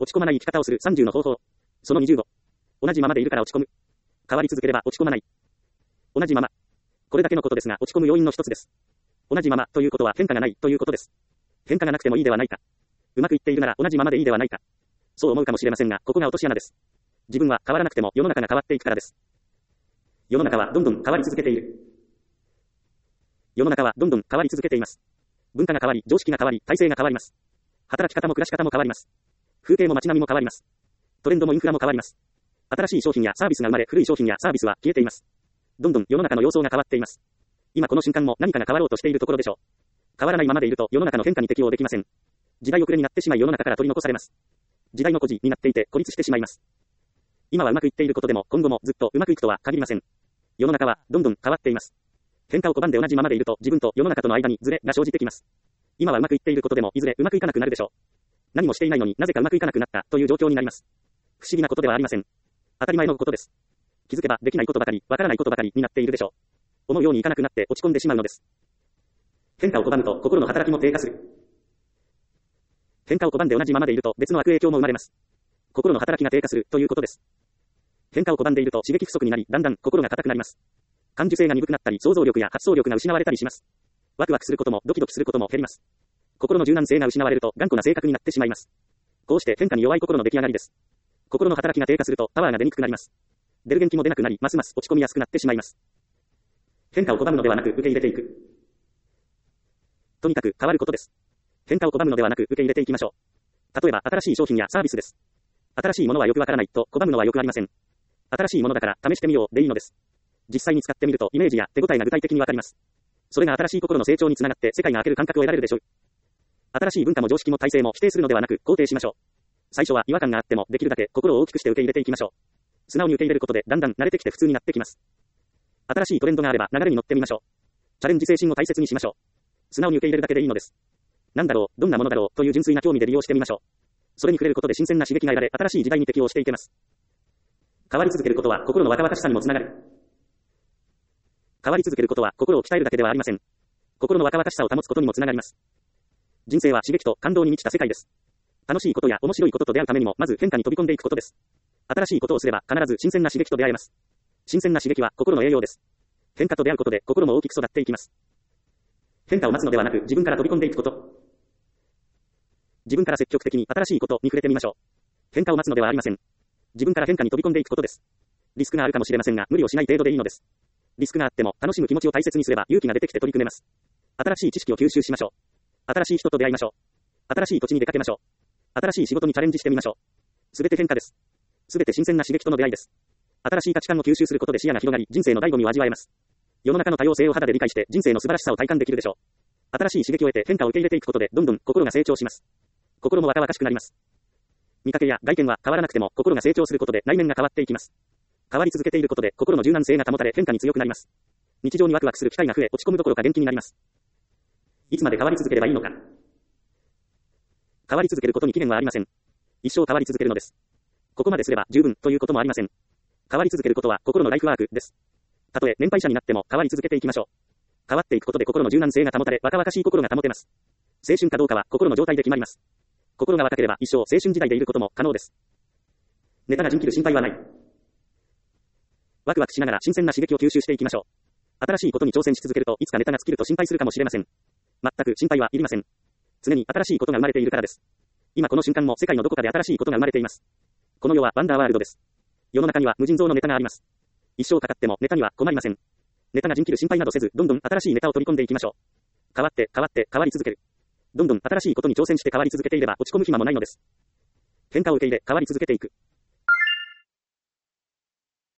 落ち込まない生き方をする30の方法。その25。同じままでいるから落ち込む。変わり続ければ落ち込まない。同じまま。これだけのことですが落ち込む要因の一つです。同じままということは変化がないということです。変化がなくてもいいではないか。うまくいっているなら同じままでいいではないか。そう思うかもしれませんが、ここが落とし穴です。自分は変わらなくても世の中が変わっていくからです。世の中はどんどん変わり続けている。世の中はどんどん変わり続けています。文化が変わり、常識が変わり、体制が変わります。働き方も暮らし方も変わります。風景も街並みも変わります。トレンドもインフラも変わります。新しい商品やサービスが生まれ、古い商品やサービスは消えています。どんどん世の中の様相が変わっています。今この瞬間も何かが変わろうとしているところでしょう。変わらないままでいると世の中の変化に適応できません。時代遅れになってしまい世の中から取り残されます。時代の孤児になっていて孤立してしまいます。今はうまくいっていることでも今後もずっとうまくいくとは限りません。世の中はどんどん変わっています。変化を拒んで同じままでいると自分と世の中との間にズレが生じてきます。今はうまくいっていることでもいずれうまくいかなくなるでしょう。何もしていないのになぜかうまくいかなくなったという状況になります。不思議なことではありません。当たり前のことです。気づけばできないことばかり、わからないことばかりになっているでしょう。思うようにいかなくなって落ち込んでしまうのです。変化を拒むと心の働きも低下する。変化を拒んで同じままでいると別の悪影響も生まれます。心の働きが低下するということです。変化を拒んでいると刺激不足になり、だんだん心が硬くなります。感受性が鈍くなったり、想像力や発想力が失われたりします。ワクワクすることもドキドキすることも減ります。心の柔軟性が失われると頑固な性格になってしまいます。こうして変化に弱い心の出来上がりです。心の働きが低下するとパワーが出にくくなります。出る元気も出なくなり、ますます落ち込みやすくなってしまいます。変化を拒むのではなく受け入れていく。とにかく変わることです。変化を拒むのではなく受け入れていきましょう。例えば新しい商品やサービスです。新しいものはよくわからないと拒むのはよくありません。新しいものだから試してみようでいいのです。実際に使ってみるとイメージや手応えが具体的にわかります。それが新しい心の成長につながって世界が開ける感覚を得られるでしょう。新しい文化も常識も体制も否定するのではなく肯定しましょう。最初は違和感があってもできるだけ心を大きくして受け入れていきましょう。素直に受け入れることでだんだん慣れてきて普通になってきます。新しいトレンドがあれば流れに乗ってみましょう。チャレンジ精神を大切にしましょう。素直に受け入れるだけでいいのです。なんだろう、どんなものだろうという純粋な興味で利用してみましょう。それに触れることで新鮮な刺激が得られ、新しい時代に適応していけます。変わり続けることは心の若々しさにもつながる。変わり続けることは心を鍛えるだけではありません。心の若々しさを保つことにもつながります。人生は刺激と感動に満ちた世界です。楽しいことや面白いことと出会うためにもまず変化に飛び込んでいくことです。新しいことをすれば必ず新鮮な刺激と出会えます。新鮮な刺激は心の栄養です。変化と出会うことで心も大きく育っていきます。変化を待つのではなく自分から飛び込んでいくこと。自分から積極的に新しいことに触れてみましょう。変化を待つのではありません。自分から変化に飛び込んでいくことです。リスクがあるかもしれませんが無理をしない程度でいいのです。リスクがあっても楽しむ気持ちを大切にすれば勇気が出てきて取り組めます。新しい知識を吸収しましょう。新しい人と出会いましょう。新しい土地に出かけましょう。新しい仕事にチャレンジしてみましょう。すべて変化です。すべて新鮮な刺激との出会いです。新しい価値観を吸収することで視野が広がり、人生の醍醐味を味わえます。世の中の多様性を肌で理解して人生の素晴らしさを体感できるでしょう。新しい刺激を得て変化を受け入れていくことでどんどん心が成長します。心も若々しくなります。見かけや外見は変わらなくても心が成長することで内面が変わっていきます。変わり続けていることで心の柔軟性が保たれ変化に強くなります。日常にワクワクする機会が増え落ち込むどころか元気になります。いつまで変わり続ければいいのか。変わり続けることに期限はありません。一生変わり続けるのです。ここまですれば十分ということもありません。変わり続けることは心のライフワークです。たとえ年配者になっても変わり続けていきましょう。変わっていくことで心の柔軟性が保たれ若々しい心が保てます。青春かどうかは心の状態で決まります。心が若ければ一生青春時代でいることも可能です。ネタが人切る心配はない。ワクワクしながら新鮮な刺激を吸収していきましょう。新しいことに挑戦し続けるといつかネタが尽きると心配するかもしれません。全く心配はいりません。常に新しいことが生まれているからです。今この瞬間も世界のどこかで新しいことが生まれています。この世はワンダーワールドです。世の中には無尽蔵のネタがあります。一生かかってもネタには困りません。ネタが人切る心配などせず、どんどん新しいネタを取り込んでいきましょう。変わって変わり続ける。どんどん新しいことに挑戦して変わり続けていれば落ち込む暇もないのです。変化を受け入れ変わり続けていく。